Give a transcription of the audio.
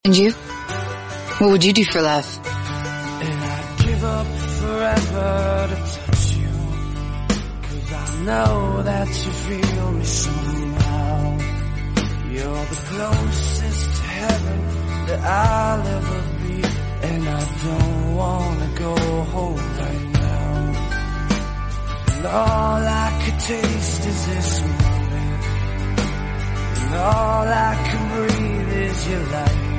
And you? What would you do for love? And I'd give up forever to touch you, 'cause I know that you feel me somehow. You're the closest to heaven that I'll ever be, and I don't wanna go home right now. And all I could taste is this moment, and all I can breathe is your light.